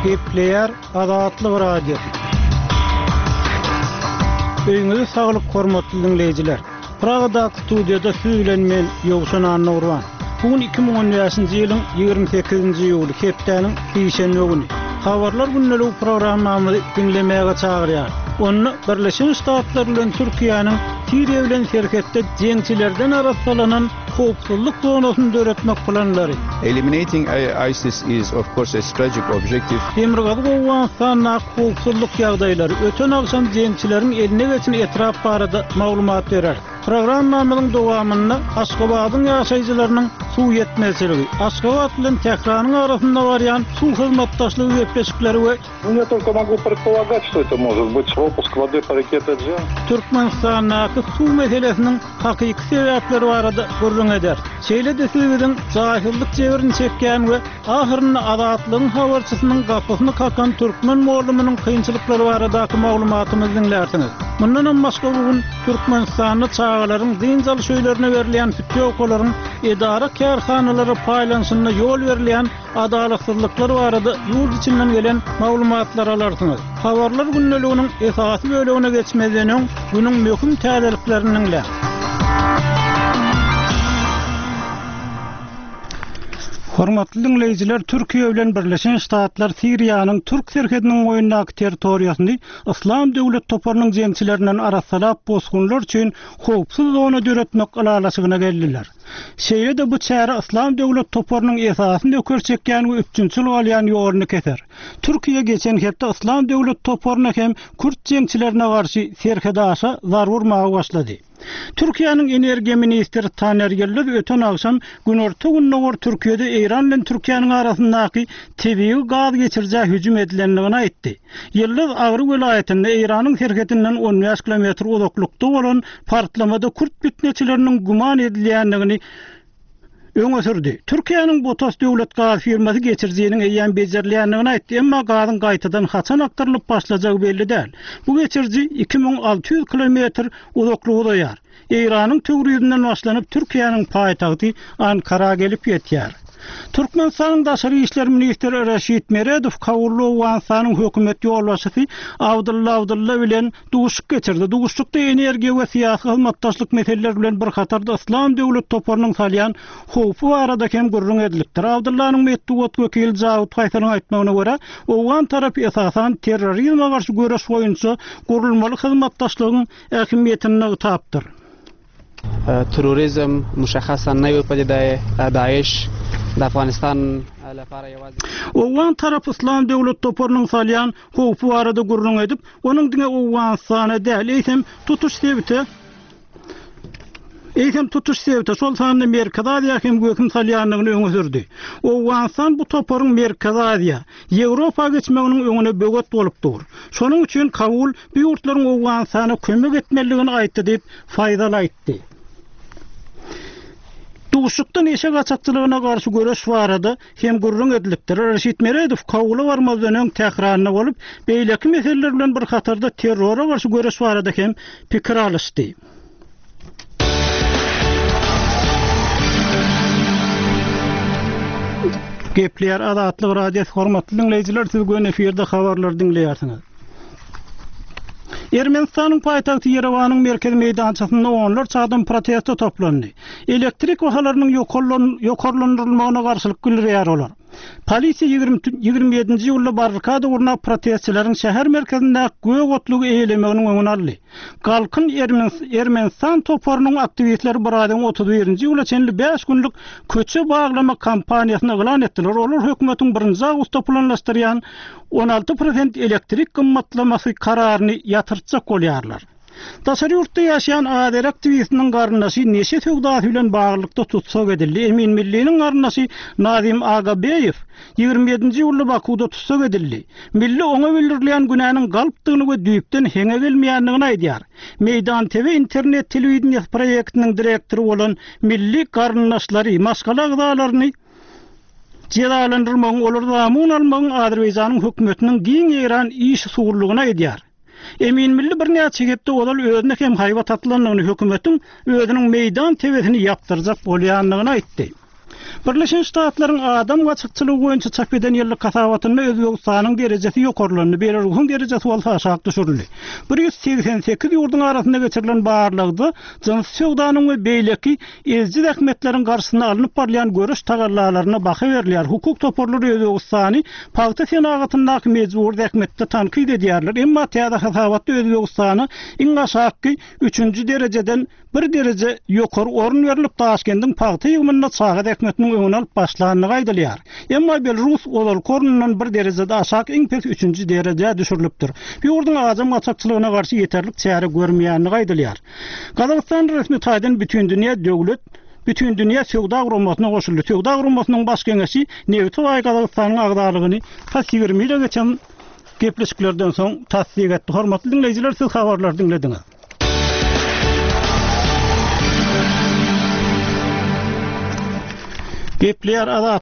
Gepleyer Azatlyk Radio. Öýüňizi saglyk hormatly dinleýijiler. Pragada studiýada süýlenmen Ýogşan Anurwan. Bugün 2017-nji ýylyň 28-nji ýuly hepdeniň şeýşembe güni. Habarlar günnälik programmamy dinlemäge çagyrýar. Onu Birleşen Ştatlar bilen Türkiýanyň Siriýa bilen şerhetde jeňçilerden araşdyrlanan howpsuzlyk zonasyny döretmek planlary. Eliminating ISIS is of course a strategic objective. Demirgazy Awganistanyň howpsuzlyk ýagdaýlary öten agşam jeňçileriň eline geçen etrap barada maglumat berer. Programmamyň dowamynda Aşgabatyň ýaşaýjylarynyň suw ýetmezligi, Aşgabat bilen Tehranyň arasynda barýan suw hyzmatdaşlygy öpleşikleri we я только могу предполагать, что это может быть пропуск воды по реке Таджан. Türkmenistanyň suw meselesiniň hakyky sebäpleri barada gurrun eder. Şeýle desibizin jahillik jebirini çekýän we ahyrynda azatlygyň habarçysynyň gapysyny kakan türkmen mollumynyň kynçylyklary baradaky maglumatymyzy dinlersiňiz. Mundan başga bugün Türkmenistanyň çağalaryň dynjaly şöýlerine berilýän fütü okularyň edara kärhanalary paýlanşyna ýol berilýän adalatsızlıklar barada ýurt içinden gelen maglumatlar alarsyňyz. Habarlar günneliginiň esasy bölегine geçmezden günüň möhüm täzeliklerini dinle. Hormatly dinleýijiler, Türkiýe bilen Birleşen Ştatlar Siriýanyň türk serhediniň goýundaky territoriýasyny İslam döwlet toparynyň jeňçilerinden arasalap bosgunlar üçin howpsuz zona döretmek alalasygyna geldiler. Şeýle-de bu çäre İslam döwlet toparynyň esasyny ökerçekýän we üçünçil bolýan ýoruny keser. Türkiýe geçen hepde İslam döwlet toparyna hem Kürt jeňçilerine garşy serhede aşa zar vurmagy başlady. Türkiýanyň energiýa ministri Taner Ýyldız öten agşam günorta günnäwär Türkiýede Eýran bilen Türkiýanyň arasyndaky tebii gaz geçirjä hüjüm edilendigini aýtdy. Ýyldız Agry welaýetinde Eýranyň serhedinden 15 kilometr uzaklykda bolan partlamada Kürt bütneçileriniň guman edilýändigini öňe sürdi. Türkiýanyň Botas döwlet gaz firmasy geçirjäniň eýen bejerilýändigini aýtdy, emma gazyň gaýtadan haçan aktarylyp başlajak belli däl. Bu geçirji 2600 kilometr uzaklykda ýar. Eýranyň töwrüýünden başlanyp Türkiýanyň paýtagty Ankara gelip ýetýär. Türkmenistanyň daşary işler ministri Reşit Meredow Kawullu Awganistanyň hökümet ýolbaşçysy Abdulla bilen duguşyk geçirdi. Duguşykda energiýa we syýasy hyzmatdaşlyk meseleleri bilen bir hatarda İslam döwlet toparynyň salýan howpy barada hem gurrun edilipdir. Abdullanyň metduat wekili Zawut Haýsanyň aýtmagyna görä, Owgan tarapy esasan terrorizme garşy göreş boýunça gurulmaly hyzmatdaşlygyň ähmiýetini tapdyr. تروریسم مشخصا نوی پدیده داعش در افغانستان لپاره یوازې Owgan tarap İslam döwlet toparynyň salýan howpy barada gurrun edip, onuň diňe Owganistana däl eýsem tutuş sebäpde şol sany Merkez Aziýa hem göküm salýanlygyny öňe sürdi. Owganistan bu toparyň Merkez Aziýa, Ýewropa geçmeginiň öňüne böget bolupdyr. Şonuň üçin Kabul bu ýurtlaryň Owganistana kömek etmeligini aýtdy diýip faýdaly aýtdy. Duguşykdan eşe gaçakçylygyna garşy göreş barada hem gurrun edilipdir. Reşit Meredow Kawula barmazdan öň täkrarına bolup, beýleki meseleler bilen bir hatarda terrora garşy göreş barada hem pikir alysdy. Gepleyer Azatlyk Radio hormatly dinleýijiler, siz göň eferde habarlar dinleýärsiňiz. Ermenistanyň paýtagty Yerewanyň merkez meýdançasynda onlar çağdan protesto toplandy. Elektrik wahalarynyň ýokarlandyrylmagyna garşylyk bildirýär olar. Polisiýa 27-nji ýylda barrikada urna protestçilerin şäher merkezinde göýe gotlugy eýlemeginiň öňüne aldy. Galkyn Ermenistan toparynyň aktivistleri biraden 31-nji ýyla çenli 5 günlük köçe baglama kampaniýasyny elan etdiler. Olar hökümetiň 1-nji awgustda planlaşdyrýan 16% elektrik gymmatlamasy kararyny ýatyrjak bolýarlar. Daşary ýurtda ýaşaýan ader aktivistiniň garyndaşy neşe söwdasy bilen baglykda tutsak edildi. Emin Milliniň garyndaşy Nazim Agabeýew 27-nji ýylda Bakuda tutsak edildi. Milli oňa bildirilýän günäniň galypdygyny we düýpden heňe gelmeýändigini aýdýar. Meýdan TV internet telewiziýa proýektiniň direktory bolan milli garyndaşlary maskala gydalaryny jedalandyrmagyň olar zamyn almagyň Azerbaýjanyň hökümetiniň giň Eýran iş sugurlugyna aýdýar. Emin milli bir näçe hepde olal özüne hem hayvat atlanlygyny hökümetiň özüniň meýdan tebesini ýapdyrjak bolýanlygyny aýtdy. Birleşen Ştatlaryň adam gaçykçylygy boýunça çap eden ýyllyk kasabatynda Özbegistanyň derejesi ýokarlygyny Belarusyň derejesi bolsa aşağı düşürildi. 188 ýurduň arasynda geçirilen barlygdy jans söwdanyň we beýleki ezji ähmetleriň garşysyna alynıp barlayan görüş tagallalaryna baha berilýär. Hukuk toporlary Özbegistany paýta senatyndaky mejbur ähmetde tanqid edýärler. Emma täze kasabatda Özbegistany iň aşağı 3-nji derejeden bir derece ýokary orun berilip Taşkendiň paýta ýygmyna çagat ähmetiniň öňüne alyp başlanyny gaýdalýar. Emma Belarus olal korundan bir derejede aşağı iň pek 3-nji derejeye düşürilipdir. Bu ýurduň azam gaçakçylygyna garşy ýeterlik çäre görmeýänini gaýdalýar. Kazakystan resmi taýdan bütün dünýä döwlet bütün dünýä söwda gurumasyna goşuldy. Söwda gurumasynyň baş geňeşi Nevtoy Kazakstanyň agdalygyny tasdiqlemeli geçen gepleşiklerden soň tasdiq etdi. Hormatly dinleýijiler, siz habarlar dinlediňiz. Gepler